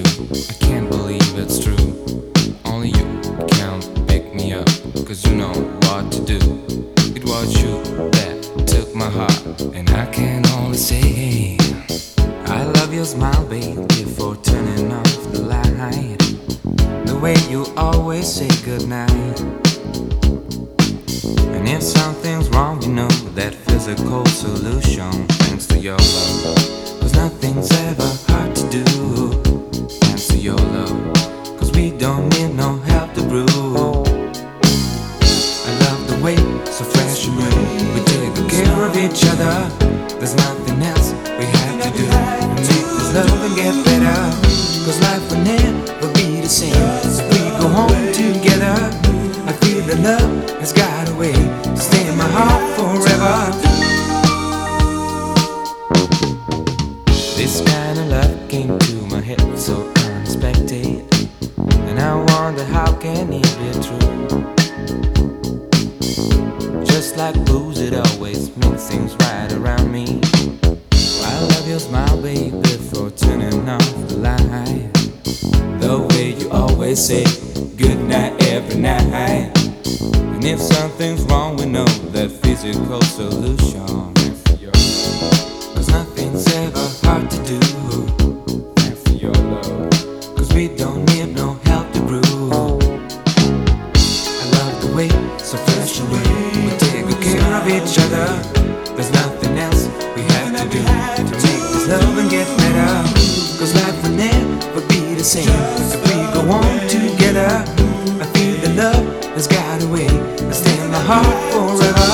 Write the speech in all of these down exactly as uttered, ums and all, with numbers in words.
I can't believe it's true. Only you can pick me up, cause you know what to do. It was you that took my heart, and I can only say, hey, I love your smile, babe, before turning off the light. The way you always say goodnight. And if something's wrong, you know that physical solution, thanks to your love. Cause nothing's ever hard to do, thanks to your love. Cause we don't need no help to brew. I love the way, so fresh and new. We take good care of each other. There's nothing else we have to do to make this love and get better. Cause life will never be the same if we go home together. I feel the love has got a way to stay in my heart forever. This kind of love came to my head so unexpected, and I wonder how can it be true. Just like booze, it always makes things right around me. I love your smile, baby, before turning off the light. The way you always say goodnight every night. And if something's wrong, we know that physical solution. Cause nothing's ever hard to do, thanks to your love. Cause we don't need no help to brew. I love the way, so fresh and new. We take good care of each other. There's nothing else we have to do to make this love and get better. Cause life will never be the same if we go on together. I feel the love has got a way to stay in my heart forever.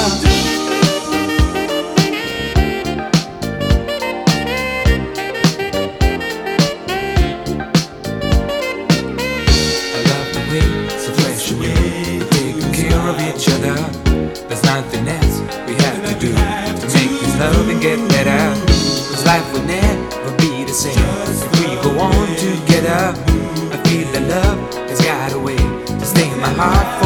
I love the way, so fresh and new. We take good care of each other. There's nothing else we have to do to make this love and get better. Cause life will never be the same if we go on together. I feel the love has got a way to stay in my heart forever.